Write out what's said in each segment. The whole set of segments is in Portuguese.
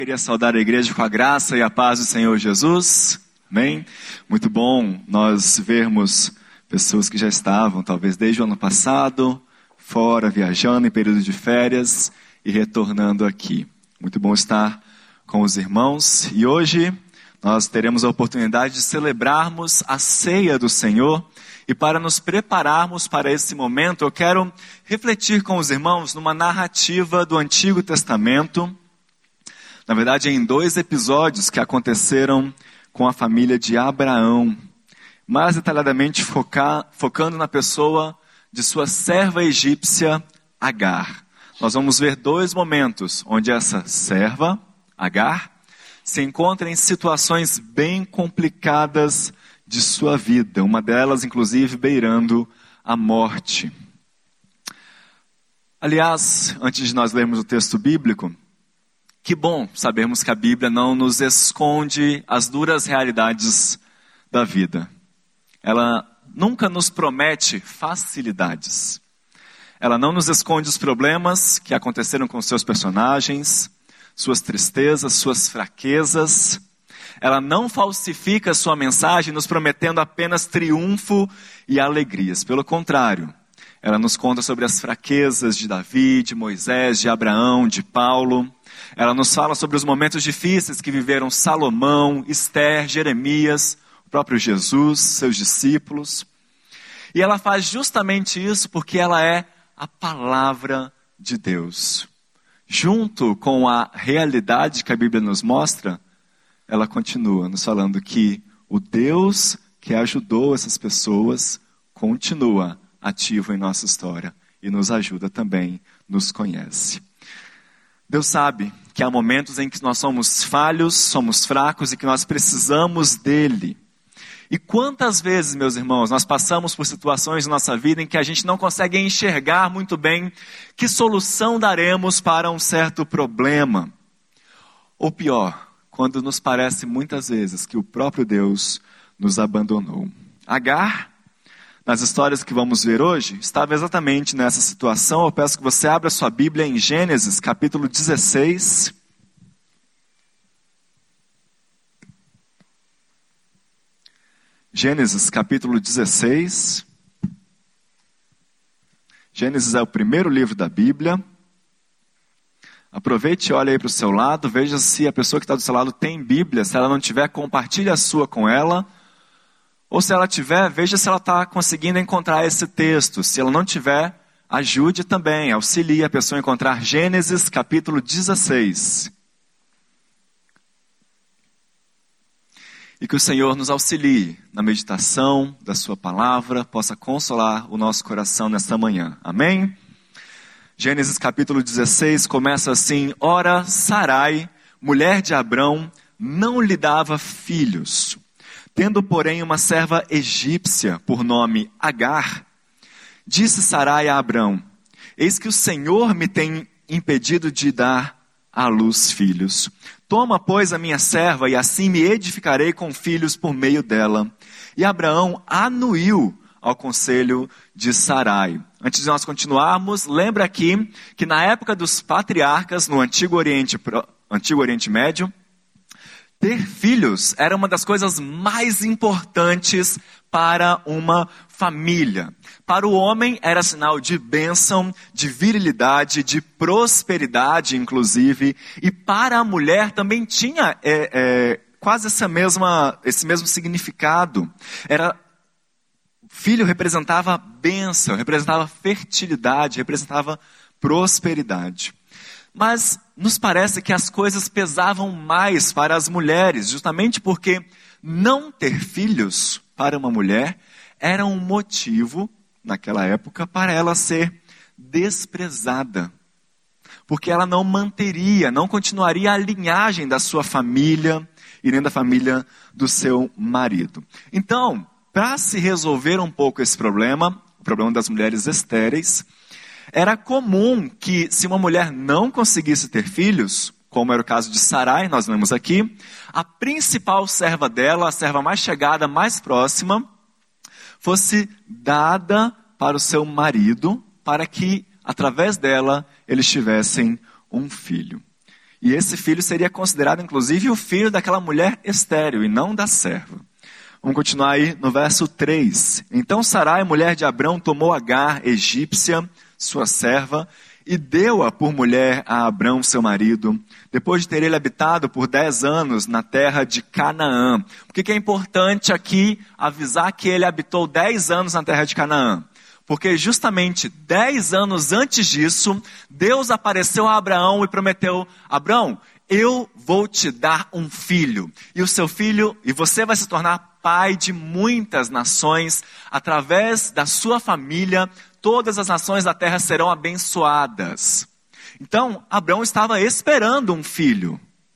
Queria saudar a igreja com a graça e a paz do Senhor Jesus. Amém? Muito bom nós vermos pessoas que já estavam, talvez desde o ano passado, fora, viajando em período de férias e retornando aqui. Muito bom estar com os irmãos. E hoje nós teremos a oportunidade de celebrarmos a ceia do Senhor. E para nos prepararmos para esse momento, eu quero refletir com os irmãos numa narrativa do Antigo Testamento. Na verdade, em 2 episódios que aconteceram com a família de Abraão. Mais detalhadamente focando na pessoa de sua serva egípcia, Agar. Nós vamos ver 2 momentos onde essa serva, Agar, se encontra em situações bem complicadas de sua vida. Uma delas, inclusive, beirando a morte. Aliás, antes de nós lermos o texto bíblico, que bom sabermos que a Bíblia não nos esconde as duras realidades da vida. Ela nunca nos promete facilidades. Ela não nos esconde os problemas que aconteceram com seus personagens, suas tristezas, suas fraquezas. Ela não falsifica sua mensagem nos prometendo apenas triunfo e alegrias. Pelo contrário, ela nos conta sobre as fraquezas de Davi, de Moisés, de Abraão, de Paulo. Ela nos fala sobre os momentos difíceis que viveram Salomão, Esther, Jeremias, o próprio Jesus, seus discípulos. E ela faz justamente isso porque ela é a palavra de Deus. Junto com a realidade que a Bíblia nos mostra, ela continua nos falando que o Deus que ajudou essas pessoas continua ativo em nossa história e nos ajuda também, nos conhece. Deus sabe que há momentos em que nós somos falhos, somos fracos e que nós precisamos dele. E quantas vezes, meus irmãos, nós passamos por situações na nossa vida em que a gente não consegue enxergar muito bem que solução daremos para um certo problema. Ou pior, quando nos parece muitas vezes que o próprio Deus nos abandonou. Agar, nas histórias que vamos ver hoje, estava exatamente nessa situação. Eu peço que você abra sua Bíblia em Gênesis, capítulo 16. Gênesis, capítulo 16. Gênesis é o primeiro livro da Bíblia. Aproveite e olhe aí para o seu lado, veja se a pessoa que está do seu lado tem Bíblia. Se ela não tiver, compartilhe a sua com ela. Ou se ela tiver, veja se ela está conseguindo encontrar esse texto. Se ela não tiver, ajude também, auxilie a pessoa a encontrar Gênesis capítulo 16. E que o Senhor nos auxilie na meditação da sua palavra, possa consolar o nosso coração nesta manhã. Amém? Gênesis capítulo 16 começa assim: Ora, Sarai, mulher de Abrão, não lhe dava filhos. Tendo, porém, uma serva egípcia, por nome Agar, disse Sarai a Abrão: Eis que o Senhor me tem impedido de dar à luz filhos. Toma, pois, a minha serva, e assim me edificarei com filhos por meio dela. E Abraão anuiu ao conselho de Sarai. Antes de nós continuarmos, lembra aqui que na época dos patriarcas, no Antigo Oriente Médio, ter filhos era uma das coisas mais importantes para uma família. Para o homem era sinal de bênção, de virilidade, de prosperidade, inclusive. E para a mulher também tinha quase esse mesmo significado. Filho representava bênção, representava fertilidade, representava prosperidade. Mas nos parece que as coisas pesavam mais para as mulheres, justamente porque não ter filhos para uma mulher era um motivo, naquela época, para ela ser desprezada. Porque ela não não continuaria a linhagem da sua família e nem da família do seu marido. Então, para se resolver um pouco esse problema, o problema das mulheres estéreis, era comum que, se uma mulher não conseguisse ter filhos, como era o caso de Sarai, nós lemos aqui, a principal serva dela, a serva mais chegada, mais próxima, fosse dada para o seu marido, para que, através dela, eles tivessem um filho. E esse filho seria considerado, inclusive, o filho daquela mulher estéril e não da serva. Vamos continuar aí no verso 3. Então Sarai, mulher de Abrão, tomou Agar, egípcia, sua serva, e deu-a por mulher a Abrão, seu marido, depois de ter ele habitado por 10 anos na terra de Canaã. Por que é importante aqui avisar que ele habitou 10 anos na terra de Canaã? Porque justamente 10 anos antes disso, Deus apareceu a Abraão e prometeu: Abraão, eu vou te dar um filho, e o seu filho, e você vai se tornar pai de muitas nações, através da sua família, todas as nações da terra serão abençoadas. Então, Abraão estava esperando um filho.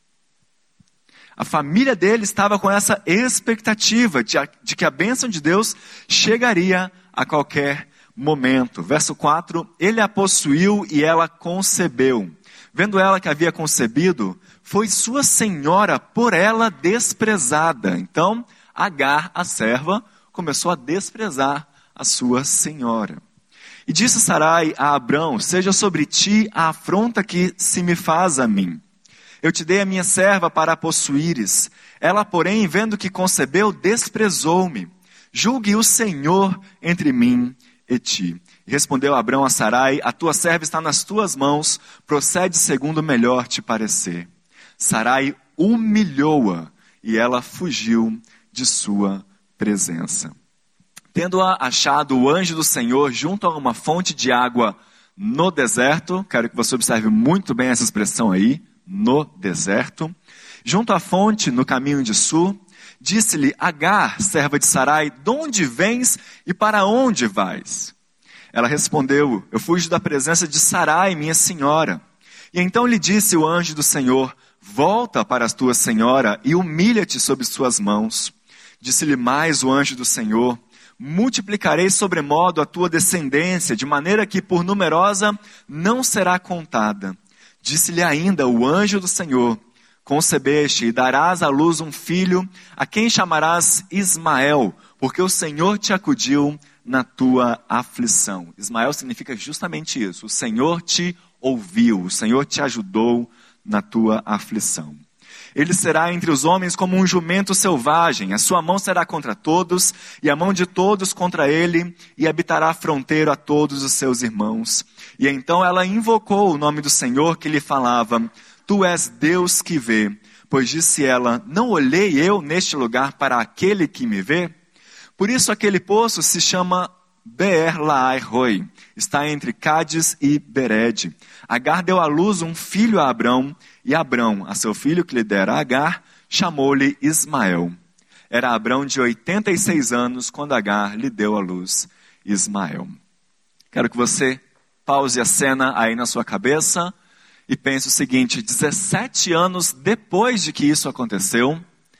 A família dele estava com essa expectativa de que a bênção de Deus chegaria a qualquer momento. Verso 4, ele a possuiu e ela concebeu. Vendo ela que havia concebido, foi sua senhora por ela desprezada. Então, Agar, a serva, começou a desprezar a sua senhora. E disse Sarai a Abrão: seja sobre ti a afronta que se me faz a mim. Eu te dei a minha serva para a possuíres. Ela, porém, vendo que concebeu, desprezou-me. Julgue o Senhor entre mim e ti. E respondeu Abrão a Sarai: a tua serva está nas tuas mãos, procede segundo melhor te parecer. Sarai humilhou-a e ela fugiu de sua presença. Tendo-a achado o anjo do Senhor junto a uma fonte de água no deserto, quero que você observe muito bem essa expressão aí, no deserto, junto à fonte no caminho de sul, disse-lhe: Agar, serva de Sarai, de onde vens e para onde vais? Ela respondeu: eu fujo da presença de Sarai, minha senhora. E então lhe disse o anjo do Senhor: volta para a tua senhora e humilha-te sob suas mãos. Disse-lhe mais o anjo do Senhor: multiplicarei sobremodo a tua descendência, de maneira que por numerosa não será contada. Disse-lhe ainda o anjo do Senhor: concebeste e darás à luz um filho, a quem chamarás Ismael, porque o Senhor te acudiu na tua aflição. Ismael significa justamente isso: o Senhor te ouviu, o Senhor te ajudou na tua aflição. Ele será entre os homens como um jumento selvagem, a sua mão será contra todos, e a mão de todos contra ele, e habitará fronteiro a todos os seus irmãos. E então ela invocou o nome do Senhor que lhe falava: tu és Deus que vê. Pois disse ela: não olhei eu neste lugar para aquele que me vê? Por isso aquele poço se chama Beer-Lahai-Roi, está entre Cádiz e Bered. Agar deu à luz um filho a Abrão, e Abrão, a seu filho que lhe dera a Agar, chamou-lhe Ismael. Era Abrão de 86 anos quando Agar lhe deu à luz Ismael. Quero que você pause a cena aí na sua cabeça e pense o seguinte: 17 anos depois de que isso aconteceu,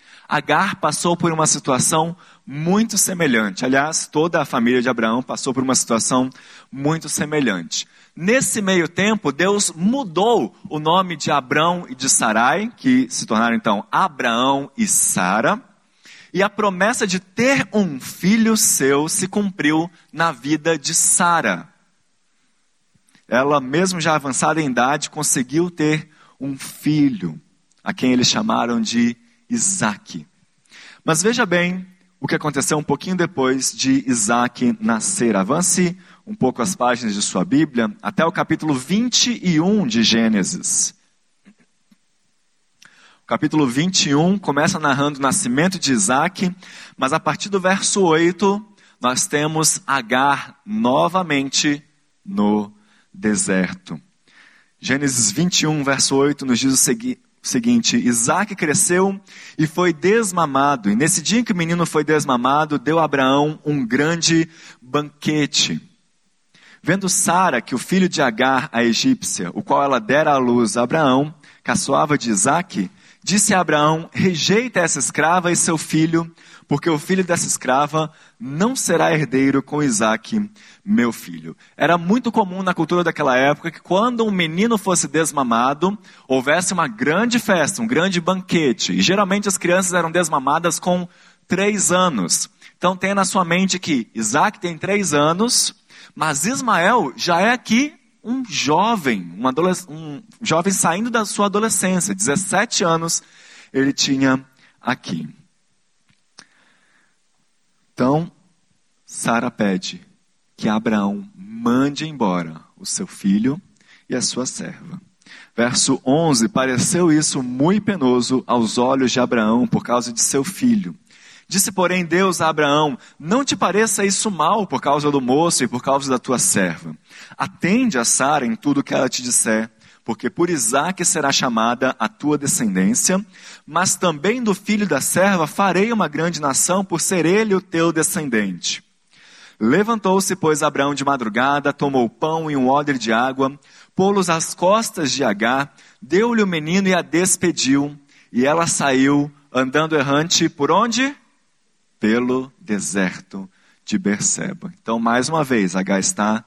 Agar passou por uma situação muito semelhante. Aliás, toda a família de Abraão passou por uma situação muito semelhante. Nesse meio tempo, Deus mudou o nome de Abrão e de Sarai, que se tornaram então Abraão e Sara. E a promessa de ter um filho seu se cumpriu na vida de Sara. Ela, mesmo já avançada em idade, conseguiu ter um filho, a quem eles chamaram de Isaque. Mas veja bem o que aconteceu um pouquinho depois de Isaque nascer. Avance um pouco as páginas de sua Bíblia, até o capítulo 21 de Gênesis. O capítulo 21 começa narrando o nascimento de Isaque, mas a partir do verso 8, nós temos Agar novamente no deserto. Gênesis 21, verso 8, nos diz o seguinte: Isaque cresceu e foi desmamado, e nesse dia em que o menino foi desmamado, deu a Abraão um grande banquete. Vendo Sara que o filho de Agar, a egípcia, o qual ela dera à luz a Abraão, caçoava de Isaque, disse a Abraão: rejeita essa escrava e seu filho, porque o filho dessa escrava não será herdeiro com Isaque, meu filho. Era muito comum na cultura daquela época que quando um menino fosse desmamado, houvesse uma grande festa, um grande banquete. E geralmente as crianças eram desmamadas com 3 anos. Então tenha na sua mente que Isaque tem 3 anos, mas Ismael já é aqui um jovem saindo da sua adolescência, 17 anos ele tinha aqui. Então, Sara pede que Abraão mande embora o seu filho e a sua serva. Verso 11, pareceu isso muito penoso aos olhos de Abraão por causa de seu filho. Disse, porém, Deus a Abraão, não te pareça isso mal por causa do moço e por causa da tua serva. Atende a Sara em tudo que ela te disser, porque por Isaque será chamada a tua descendência, mas também do filho da serva farei uma grande nação por ser ele o teu descendente. Levantou-se, pois, Abraão de madrugada, tomou pão e um odre de água, pô-los às costas de Agar, deu-lhe o menino e a despediu, e ela saiu andando errante por onde? Pelo deserto de Berseba. Então, mais uma vez, Agar está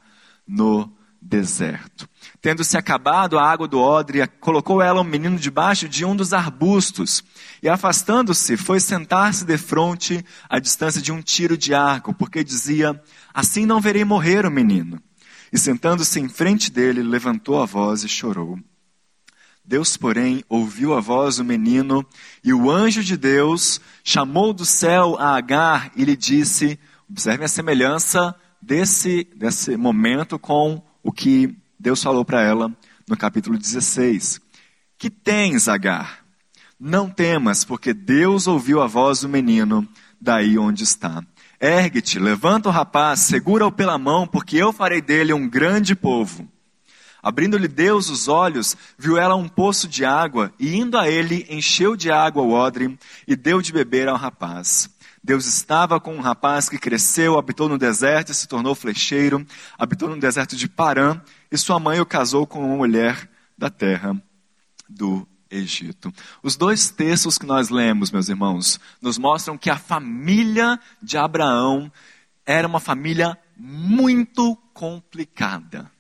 no deserto. Tendo-se acabado a água do odre, colocou ela o menino debaixo de um dos arbustos, e afastando-se, foi sentar-se defronte à distância de um tiro de arco, porque dizia, assim não verei morrer o menino. E sentando-se em frente dele, levantou a voz e chorou. Deus, porém, ouviu a voz do menino, e o anjo de Deus chamou do céu a Agar e lhe disse, observem a semelhança desse momento com o que Deus falou para ela no capítulo 16. Que tens, Agar? Não temas, porque Deus ouviu a voz do menino daí onde está. Ergue-te, levanta o rapaz, segura-o pela mão, porque eu farei dele um grande povo. Abrindo-lhe Deus os olhos, viu ela um poço de água, e indo a ele, encheu de água o odre, e deu de beber ao rapaz. Deus estava com um rapaz que cresceu, habitou no deserto e se tornou flecheiro, habitou no deserto de Parã, e sua mãe o casou com uma mulher da terra do Egito. Os dois textos que nós lemos, meus irmãos, nos mostram que a família de Abraão era uma família muito complicada.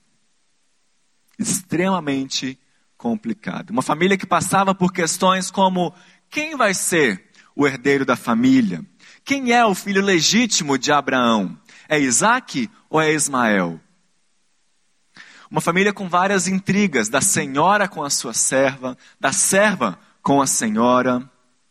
Extremamente complicada. Uma família que passava por questões como: quem vai ser o herdeiro da família? Quem é o filho legítimo de Abraão? É Isaque ou é Ismael? Uma família com várias intrigas, da senhora com a sua serva, da serva com a senhora.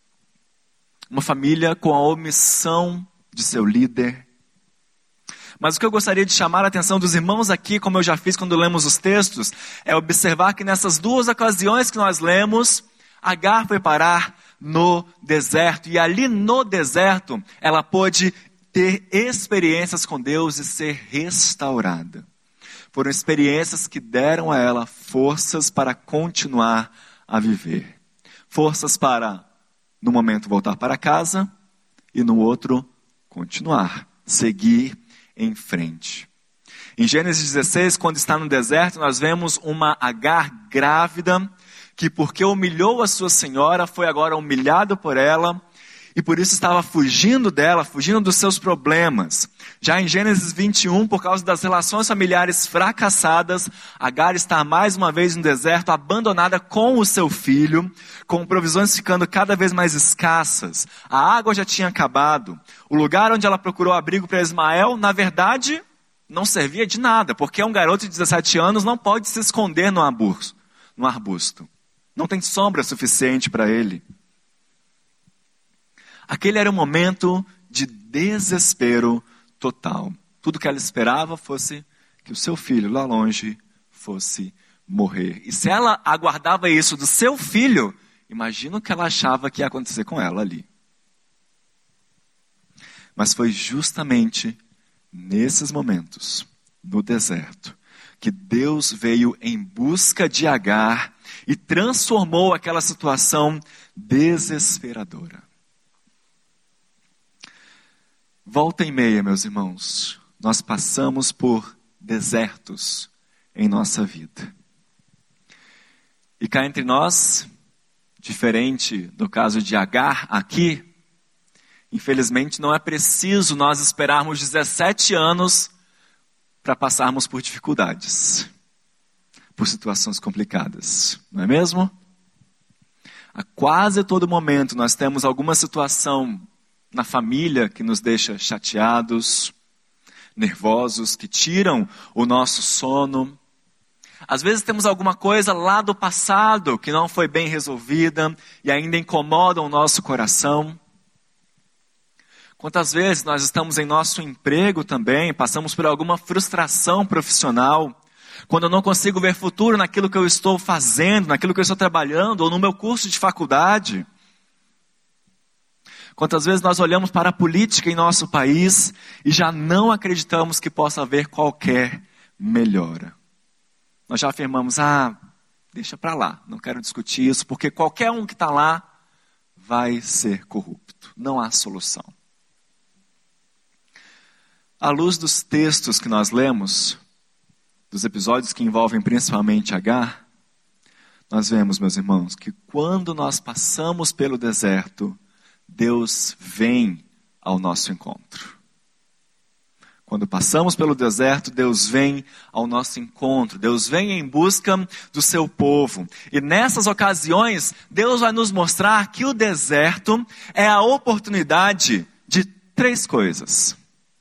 Uma família com a omissão de seu líder. Mas o que eu gostaria de chamar a atenção dos irmãos aqui, como eu já fiz quando lemos os textos, é observar que nessas duas ocasiões que nós lemos, Agar foi parar no deserto. E ali no deserto, ela pôde ter experiências com Deus e ser restaurada. Foram experiências que deram a ela forças para continuar a viver. Forças para, no momento, voltar para casa e no outro, continuar, seguir em frente. Em Gênesis 16, quando está no deserto, nós vemos uma Agar grávida, que porque humilhou a sua senhora, foi agora humilhado por ela, e por isso estava fugindo dela, fugindo dos seus problemas. Já em Gênesis 21, por causa das relações familiares fracassadas, Agar está mais uma vez no deserto, abandonada com o seu filho, com provisões ficando cada vez mais escassas. A água já tinha acabado. O lugar onde ela procurou abrigo para Ismael, na verdade, não servia de nada, porque um garoto de 17 anos não pode se esconder no arbusto. Não tem sombra suficiente para ele. Aquele era um momento de desespero total. Tudo que ela esperava fosse que o seu filho lá longe fosse morrer. E se ela aguardava isso do seu filho, imagina o que ela achava que ia acontecer com ela ali. Mas foi justamente nesses momentos, no deserto, que Deus veio em busca de Agar e transformou aquela situação desesperadora. Volta e meia, meus irmãos, nós passamos por desertos em nossa vida. E cá entre nós, diferente do caso de Agar aqui, infelizmente não é preciso nós esperarmos 17 anos para passarmos por dificuldades, por situações complicadas, não é mesmo? A quase todo momento nós temos alguma situação na família que nos deixa chateados, nervosos, que tiram o nosso sono. Às vezes temos alguma coisa lá do passado que não foi bem resolvida e ainda incomoda o nosso coração. Quantas vezes nós estamos em nosso emprego também, passamos por alguma frustração profissional, quando eu não consigo ver futuro naquilo que eu estou fazendo, naquilo que eu estou trabalhando, ou no meu curso de faculdade. Quantas vezes nós olhamos para a política em nosso país e já não acreditamos que possa haver qualquer melhora. Nós já afirmamos, deixa para lá, não quero discutir isso, porque qualquer um que está lá vai ser corrupto, não há solução. À luz dos textos que nós lemos, dos episódios que envolvem principalmente Agar, nós vemos, meus irmãos, que quando nós passamos pelo deserto, Deus vem ao nosso encontro. Quando passamos pelo deserto, Deus vem ao nosso encontro. Deus vem em busca do seu povo. E nessas ocasiões, Deus vai nos mostrar que o deserto é a oportunidade de 3 coisas.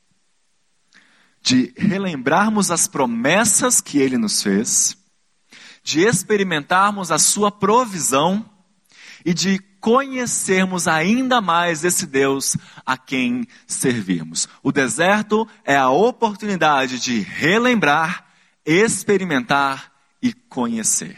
De relembrarmos as promessas que Ele nos fez, de experimentarmos a sua provisão e de conhecermos ainda mais esse Deus a quem servirmos. O deserto é a oportunidade de relembrar, experimentar e conhecer.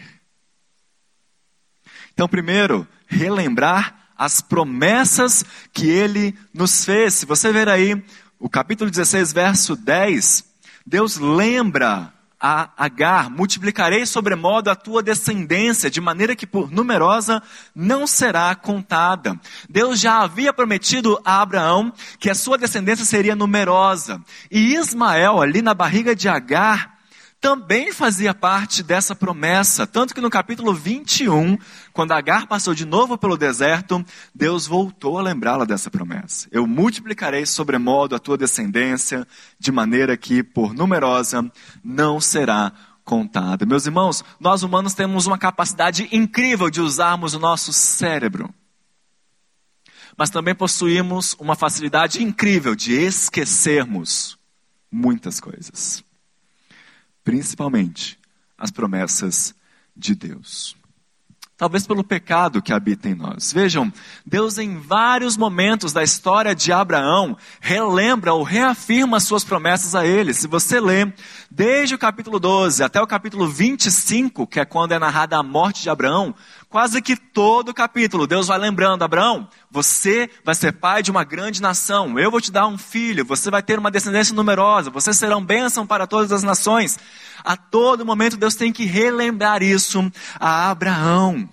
Então, primeiro, relembrar as promessas que Ele nos fez. Se você ver aí o capítulo 16, verso 10, Deus lembra a Agar: multiplicarei sobremodo a tua descendência, de maneira que por numerosa não será contada. Deus já havia prometido a Abraão que a sua descendência seria numerosa. E Ismael, ali na barriga de Agar, também fazia parte dessa promessa. Tanto que no capítulo 21, quando Agar passou de novo pelo deserto, Deus voltou a lembrá-la dessa promessa. Eu multiplicarei sobremodo a tua descendência, de maneira que por numerosa não será contada. Meus irmãos, nós humanos temos uma capacidade incrível de usarmos o nosso cérebro. Mas também possuímos uma facilidade incrível de esquecermos muitas coisas. Principalmente as promessas de Deus. Talvez pelo pecado que habita em nós. Vejam, Deus em vários momentos da história de Abraão relembra ou reafirma suas promessas a ele. Se você ler desde o capítulo 12 até o capítulo 25, que é quando é narrada a morte de Abraão, quase que todo o capítulo Deus vai lembrando: Abraão, você vai ser pai de uma grande nação, eu vou te dar um filho, você vai ter uma descendência numerosa, vocês serão bênção para todas as nações. A todo momento Deus tem que relembrar isso a Abraão.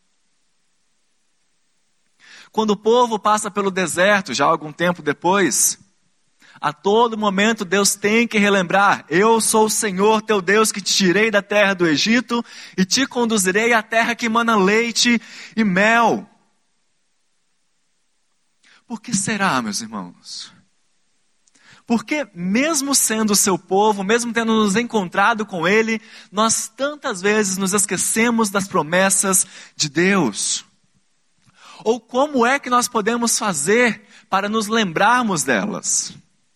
Quando o povo passa pelo deserto, já algum tempo depois, a todo momento Deus tem que relembrar: eu sou o Senhor teu Deus que te tirei da terra do Egito e te conduzirei à terra que mana leite e mel. Por que será, meus irmãos? Porque mesmo sendo o seu povo, mesmo tendo nos encontrado com Ele, nós tantas vezes nos esquecemos das promessas de Deus. Ou como é que nós podemos fazer para nos lembrarmos delas?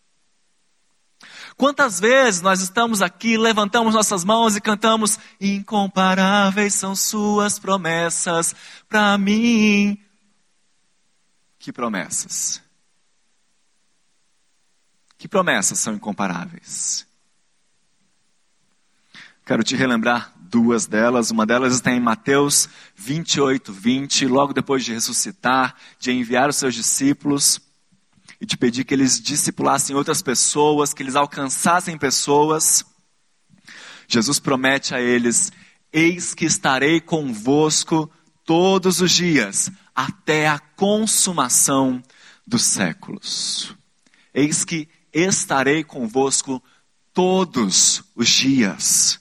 Quantas vezes nós estamos aqui, levantamos nossas mãos e cantamos: incomparáveis são suas promessas para mim. Que promessas? Que promessas são incomparáveis? Quero te relembrar 2 delas. Uma delas está em Mateus 28, 20, logo depois de ressuscitar, de enviar os seus discípulos e de pedir que eles discipulassem outras pessoas, que eles alcançassem pessoas. Jesus promete a eles: eis que estarei convosco todos os dias, até a consumação dos séculos. Eis que estarei convosco todos os dias.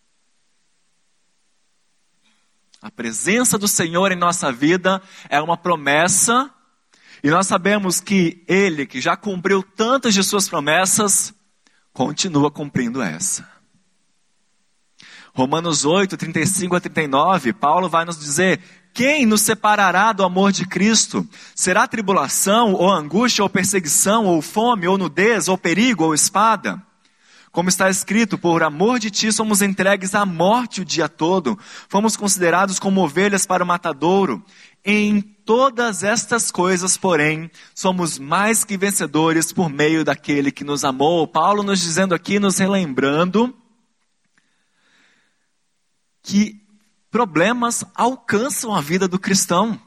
A presença do Senhor em nossa vida é uma promessa, e nós sabemos que Ele, que já cumpriu tantas de suas promessas, continua cumprindo essa. Romanos 8, 35 a 39, Paulo vai nos dizer: quem nos separará do amor de Cristo? Será tribulação, ou angústia, ou perseguição, ou fome, ou nudez, ou perigo, ou espada? Como está escrito, por amor de ti somos entregues à morte o dia todo. Fomos considerados como ovelhas para o matadouro. Em todas estas coisas, porém, somos mais que vencedores por meio daquele que nos amou. Paulo nos dizendo aqui, nos relembrando, que problemas alcançam a vida do cristão.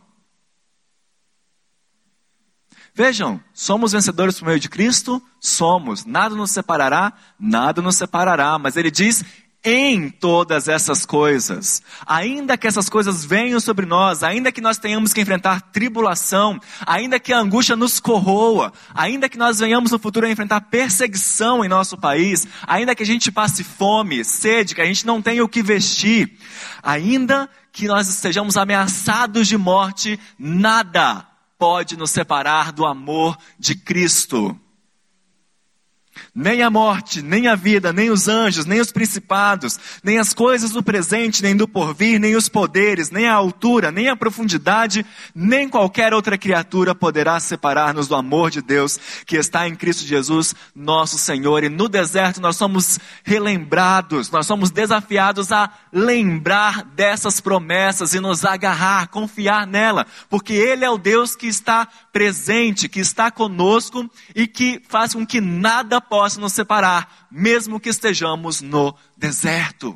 Vejam, somos vencedores por meio de Cristo? Somos. Nada nos separará? Nada nos separará. Mas ele diz, em todas essas coisas. Ainda que essas coisas venham sobre nós, ainda que nós tenhamos que enfrentar tribulação, ainda que a angústia nos corroa, ainda que nós venhamos no futuro a enfrentar perseguição em nosso país, ainda que a gente passe fome, sede, que a gente não tenha o que vestir, ainda que nós estejamos ameaçados de morte, nada pode nos separar do amor de Cristo. Nem a morte, nem a vida, nem os anjos, nem os principados, nem as coisas do presente, nem do porvir, nem os poderes, nem a altura, nem a profundidade, nem qualquer outra criatura poderá separar-nos do amor de Deus que está em Cristo Jesus, nosso Senhor. E no deserto nós somos relembrados, nós somos desafiados a lembrar dessas promessas e nos agarrar, confiar nela, porque Ele é o Deus que está presente, que está conosco e que faz com que nada possa nos separar, mesmo que estejamos no deserto.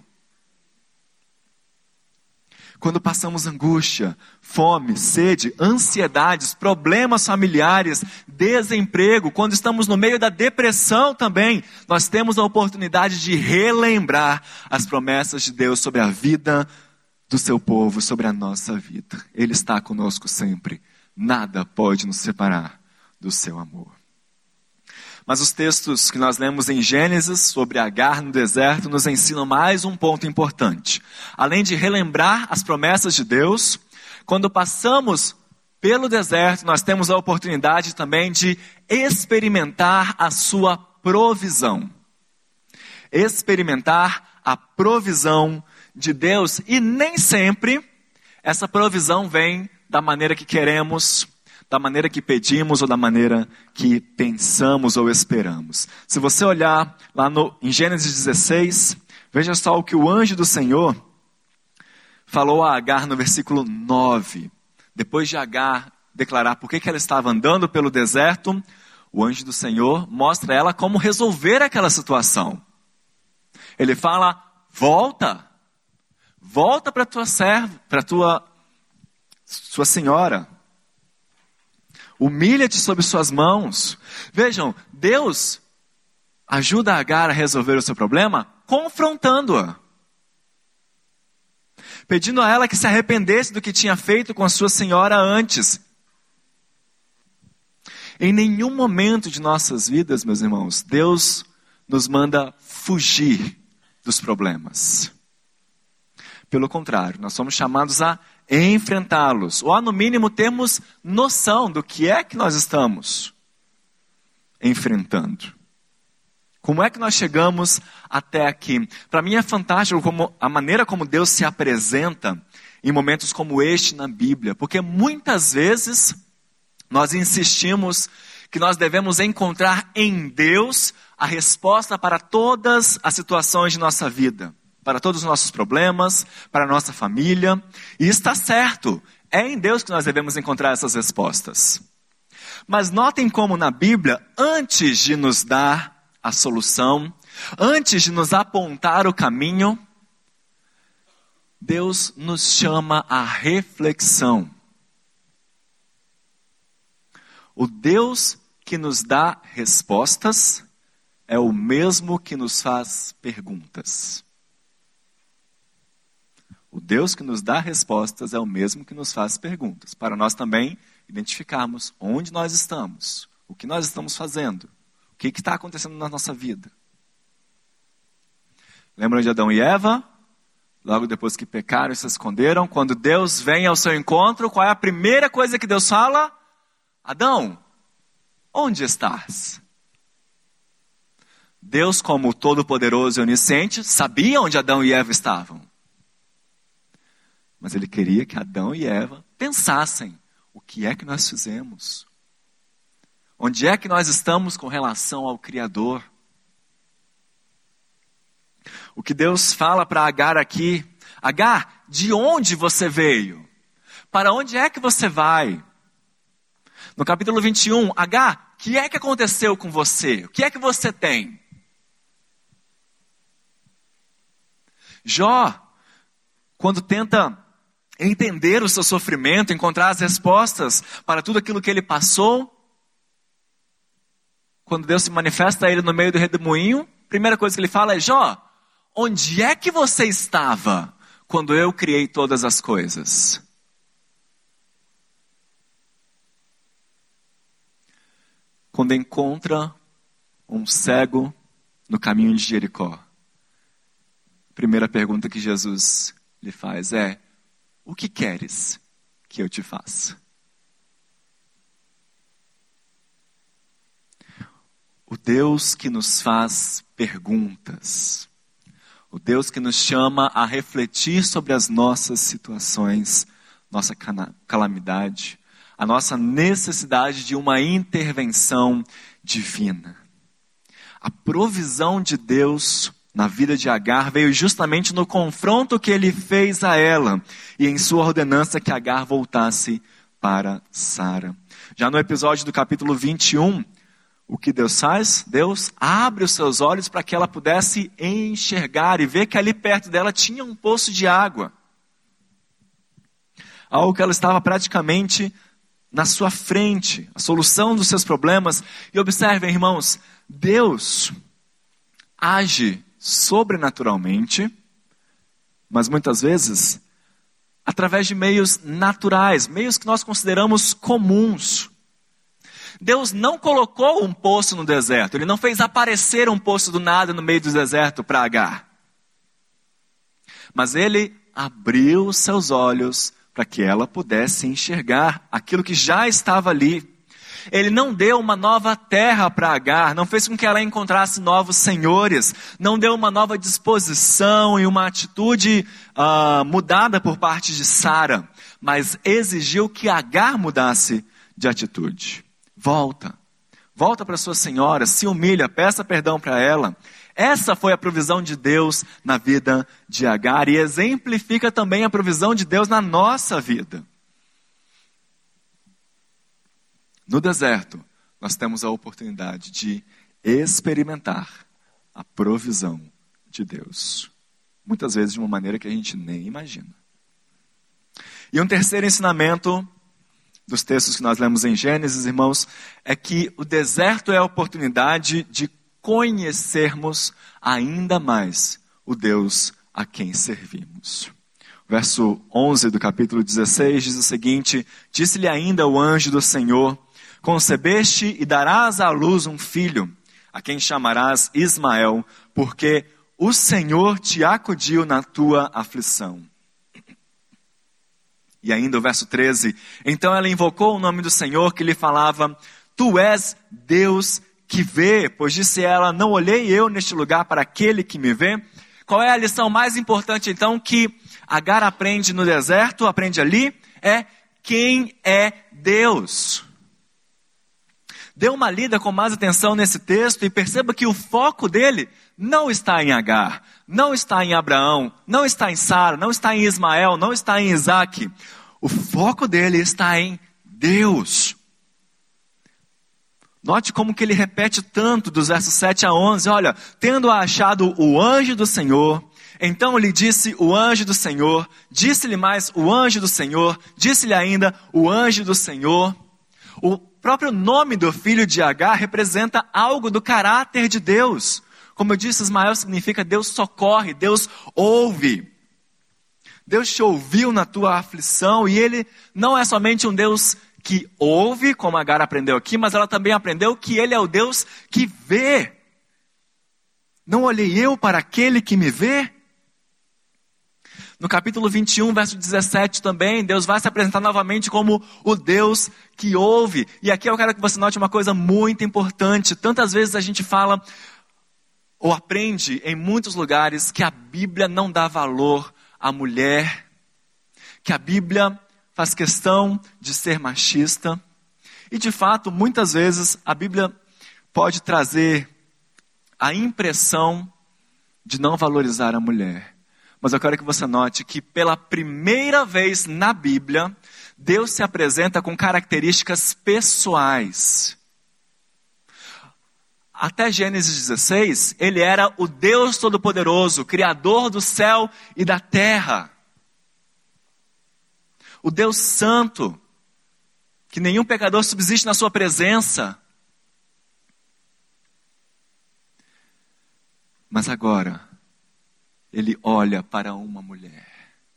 Quando passamos angústia, fome, sede, ansiedades, problemas familiares, desemprego, quando estamos no meio da depressão também, nós temos a oportunidade de relembrar as promessas de Deus sobre a vida do seu povo, sobre a nossa vida. Ele está conosco sempre. Nada pode nos separar do seu amor. Mas os textos que nós lemos em Gênesis sobre Agar no deserto nos ensinam mais um ponto importante. Além de relembrar as promessas de Deus, quando passamos pelo deserto, nós temos a oportunidade também de experimentar a sua provisão. Experimentar a provisão de Deus. E nem sempre essa provisão vem da maneira que queremos, da maneira que pedimos ou da maneira que pensamos ou esperamos. Se você olhar lá em Gênesis 16, veja só o que o anjo do Senhor falou a Agar no versículo 9. Depois de Agar declarar por que ela estava andando pelo deserto, o anjo do Senhor mostra a ela como resolver aquela situação. Ele fala, volta para tua serva, para sua senhora. Humilha-te sob suas mãos. Vejam, Deus ajuda Agar a resolver o seu problema confrontando-a. Pedindo a ela que se arrependesse do que tinha feito com a sua senhora antes. Em nenhum momento de nossas vidas, meus irmãos, Deus nos manda fugir dos problemas. Pelo contrário, nós somos chamados a enfrentá-los, ou a no mínimo termos noção do que é que nós estamos enfrentando. Como é que nós chegamos até aqui? Para mim é fantástico a maneira como Deus se apresenta em momentos como este na Bíblia, porque muitas vezes nós insistimos que nós devemos encontrar em Deus a resposta para todas as situações de nossa vida. Para todos os nossos problemas, para a nossa família. E está certo, é em Deus que nós devemos encontrar essas respostas. Mas notem como na Bíblia, antes de nos dar a solução, antes de nos apontar o caminho, Deus nos chama à reflexão. O Deus que nos dá respostas é o mesmo que nos faz perguntas. O Deus que nos dá respostas é o mesmo que nos faz perguntas, para nós também identificarmos onde nós estamos, o que nós estamos fazendo, o que está acontecendo na nossa vida. Lembram de Adão e Eva? Logo depois que pecaram e se esconderam, quando Deus vem ao seu encontro, qual é a primeira coisa que Deus fala? Adão, onde estás? Deus, como todo-poderoso e onisciente, sabia onde Adão e Eva estavam. Mas Ele queria que Adão e Eva pensassem, o que é que nós fizemos? Onde é que nós estamos com relação ao Criador? O que Deus fala para Agar aqui: Agar, de onde você veio? Para onde é que você vai? No capítulo 21, Agar, o que é que aconteceu com você? O que é que você tem? Jó, quando tenta entender o seu sofrimento, encontrar as respostas para tudo aquilo que ele passou, quando Deus se manifesta a ele no meio do redemoinho, a primeira coisa que ele fala é: Jó, onde é que você estava quando eu criei todas as coisas? Quando encontra um cego no caminho de Jericó, a primeira pergunta que Jesus lhe faz é: o que queres que eu te faça? O Deus que nos faz perguntas, o Deus que nos chama a refletir sobre as nossas situações, nossa calamidade, a nossa necessidade de uma intervenção divina. A provisão de Deus na vida de Agar veio justamente no confronto que ele fez a ela e em sua ordenança que Agar voltasse para Sara. Já no episódio do capítulo 21, o que Deus faz? Deus abre os seus olhos para que ela pudesse enxergar e ver que ali perto dela tinha um poço de água. Algo que ela estava praticamente na sua frente, a solução dos seus problemas. E observem, irmãos, Deus age sobrenaturalmente, mas muitas vezes através de meios naturais, meios que nós consideramos comuns. Deus não colocou um poço no deserto, Ele não fez aparecer um poço do nada no meio do deserto para Agar. Mas Ele abriu os seus olhos para que ela pudesse enxergar aquilo que já estava ali. Ele não deu uma nova terra para Agar, não fez com que ela encontrasse novos senhores, não deu uma nova disposição e uma atitude mudada por parte de Sara, mas exigiu que Agar mudasse de atitude. Volta para sua senhora, se humilha, peça perdão para ela. Essa foi a provisão de Deus na vida de Agar e exemplifica também a provisão de Deus na nossa vida. No deserto, nós temos a oportunidade de experimentar a provisão de Deus. Muitas vezes de uma maneira que a gente nem imagina. E um terceiro ensinamento dos textos que nós lemos em Gênesis, irmãos, é que o deserto é a oportunidade de conhecermos ainda mais o Deus a quem servimos. Verso 11 do capítulo 16 diz o seguinte: disse-lhe ainda o anjo do Senhor: concebeste e darás à luz um filho, a quem chamarás Ismael, porque o Senhor te acudiu na tua aflição. E ainda o verso 13, então ela invocou o nome do Senhor que lhe falava: tu és Deus que vê, pois disse ela: não olhei eu neste lugar para aquele que me vê. Qual é a lição mais importante então que Agar aprende no deserto, aprende ali? É quem é Deus. Dê uma lida com mais atenção nesse texto e perceba que o foco dele não está em Agar, não está em Abraão, não está em Sara, não está em Ismael, não está em Isaac. O foco dele está em Deus. Note como que ele repete tanto dos versos 7 a 11. Olha, tendo achado o anjo do Senhor, então lhe disse o anjo do Senhor, disse-lhe mais o anjo do Senhor, disse-lhe ainda o anjo do Senhor. O próprio nome do filho de Agar representa algo do caráter de Deus. Como eu disse, Ismael significa Deus socorre, Deus ouve. Deus te ouviu na tua aflição e Ele não é somente um Deus que ouve, como Agar aprendeu aqui, mas ela também aprendeu que Ele é o Deus que vê. Não olhei eu para aquele que me vê? No capítulo 21, verso 17 também, Deus vai se apresentar novamente como o Deus que ouve. E aqui eu quero que você note uma coisa muito importante. Tantas vezes a gente fala ou aprende em muitos lugares que a Bíblia não dá valor à mulher, que a Bíblia faz questão de ser machista. E de fato, muitas vezes a Bíblia pode trazer a impressão de não valorizar a mulher. Mas eu quero que você note que pela primeira vez na Bíblia, Deus se apresenta com características pessoais. Até Gênesis 16, ele era o Deus Todo-Poderoso, Criador do céu e da terra. O Deus Santo, que nenhum pecador subsiste na sua presença. Mas agora, ele olha para uma mulher.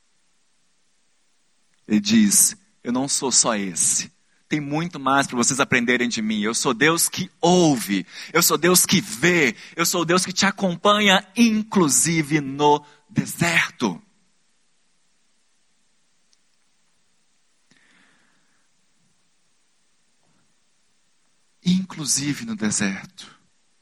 Ele diz, eu não sou só esse. Tem muito mais para vocês aprenderem de mim. Eu sou Deus que ouve. Eu sou Deus que vê. Eu sou Deus que te acompanha, inclusive no deserto. Inclusive no deserto.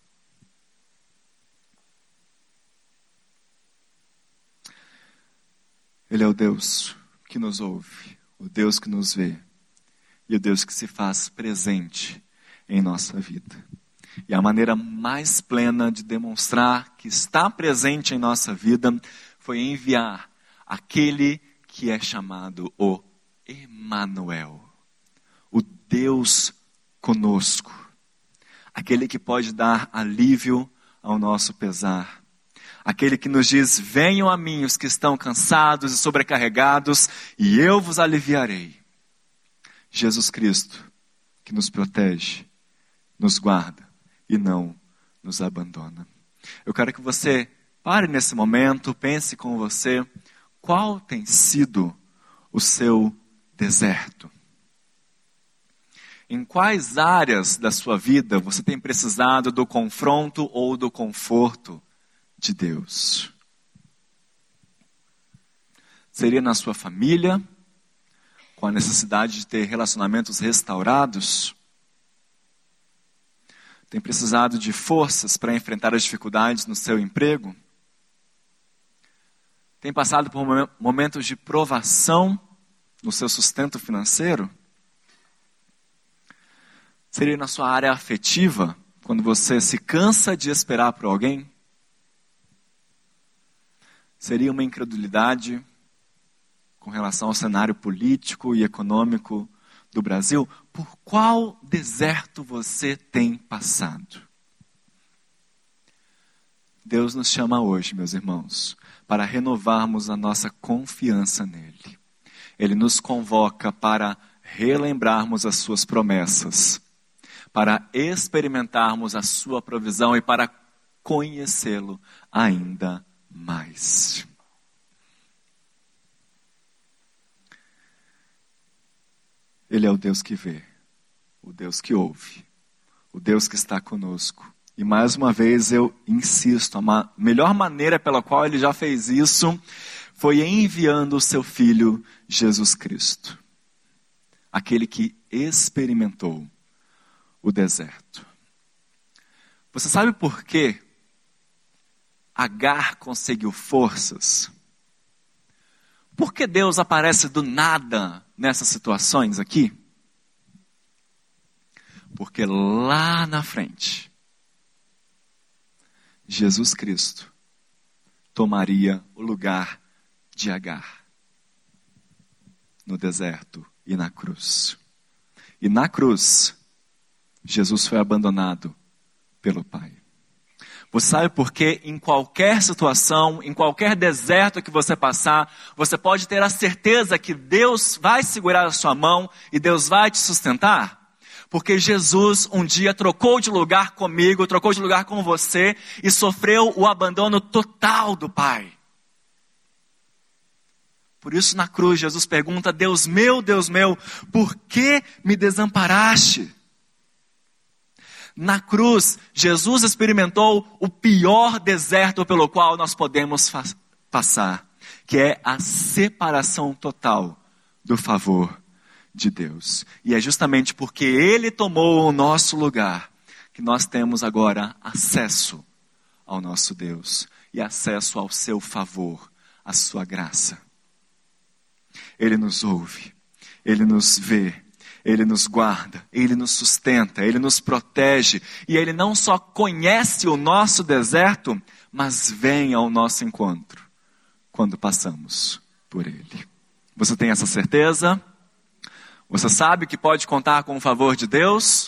Ele é o Deus que nos ouve, o Deus que nos vê e o Deus que se faz presente em nossa vida. E a maneira mais plena de demonstrar que está presente em nossa vida foi enviar aquele que é chamado o Emanuel, o Deus conosco, aquele que pode dar alívio ao nosso pesar, aquele que nos diz, venham a mim os que estão cansados e sobrecarregados, e eu vos aliviarei. Jesus Cristo, que nos protege, nos guarda e não nos abandona. Eu quero que você pare nesse momento, pense com você, qual tem sido o seu deserto? Em quais áreas da sua vida você tem precisado do confronto ou do conforto de Deus? Seria na sua família, com a necessidade de ter relacionamentos restaurados? Tem precisado de forças para enfrentar as dificuldades no seu emprego? Tem passado por momentos de provação no seu sustento financeiro? Seria na sua área afetiva, quando você se cansa de esperar por alguém? Seria uma incredulidade com relação ao cenário político e econômico do Brasil? Por qual deserto você tem passado? Deus nos chama hoje, meus irmãos, para renovarmos a nossa confiança nele. Ele nos convoca para relembrarmos as suas promessas, para experimentarmos a sua provisão e para conhecê-lo ainda mais. Ele é o Deus que vê, o Deus que ouve, o Deus que está conosco. E mais uma vez eu insisto, a melhor maneira pela qual ele já fez isso foi enviando o seu Filho Jesus Cristo. Aquele que experimentou o deserto. Você sabe por que Agar conseguiu forças? Por que Deus aparece do nada nessas situações aqui? Porque lá na frente, Jesus Cristo tomaria o lugar de Agar no deserto e na cruz. E na cruz, Jesus foi abandonado pelo Pai. Você sabe por que em qualquer situação, em qualquer deserto que você passar, você pode ter a certeza que Deus vai segurar a sua mão e Deus vai te sustentar? Porque Jesus um dia trocou de lugar comigo, trocou de lugar com você e sofreu o abandono total do Pai. Por isso na cruz Jesus pergunta, Deus meu, por que me desamparaste? Na cruz, Jesus experimentou o pior deserto pelo qual nós podemos passar, que é a separação total do favor de Deus. E é justamente porque Ele tomou o nosso lugar que nós temos agora acesso ao nosso Deus e acesso ao seu favor, à sua graça. Ele nos ouve, Ele nos vê, Ele nos guarda, Ele nos sustenta, Ele nos protege. E Ele não só conhece o nosso deserto, mas vem ao nosso encontro quando passamos por Ele. Você tem essa certeza? Você sabe que pode contar com o favor de Deus?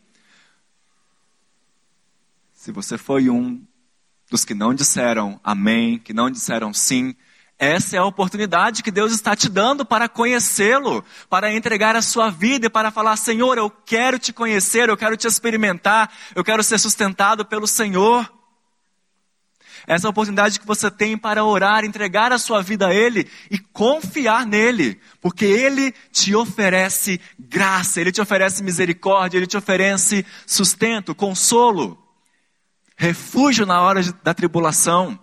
Se você foi um dos que não disseram amém, que não disseram sim, essa é a oportunidade que Deus está te dando para conhecê-lo, para entregar a sua vida e para falar: Senhor, eu quero te conhecer, eu quero te experimentar, eu quero ser sustentado pelo Senhor. Essa é a oportunidade que você tem para orar, entregar a sua vida a Ele e confiar nele, porque Ele te oferece graça, Ele te oferece misericórdia, Ele te oferece sustento, consolo, refúgio na hora da tribulação.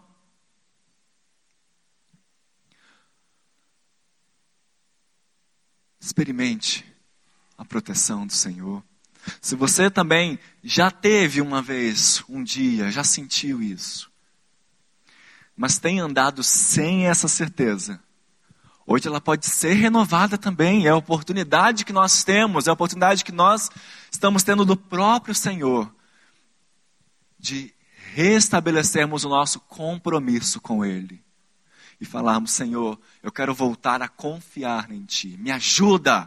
Experimente a proteção do Senhor. Se você também já teve uma vez, um dia, já sentiu isso, mas tem andado sem essa certeza, hoje ela pode ser renovada também. É a oportunidade que nós temos, é a oportunidade que nós estamos tendo do próprio Senhor, de restabelecermos o nosso compromisso com Ele. E falarmos: Senhor, eu quero voltar a confiar em Ti, me ajuda.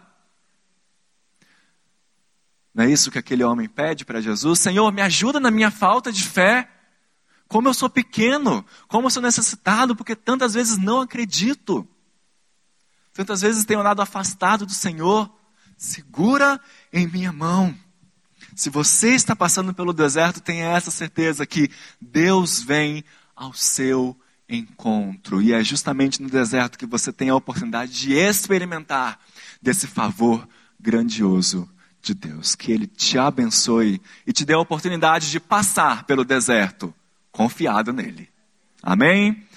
Não é isso que aquele homem pede para Jesus? Senhor, me ajuda na minha falta de fé. Como eu sou pequeno, como eu sou necessitado, porque tantas vezes não acredito. Tantas vezes tenho andado afastado do Senhor. Segura em minha mão. Se você está passando pelo deserto, tenha essa certeza que Deus vem ao seu encontro. E é justamente no deserto que você tem a oportunidade de experimentar desse favor grandioso de Deus. Que Ele te abençoe e te dê a oportunidade de passar pelo deserto confiado nele. Amém?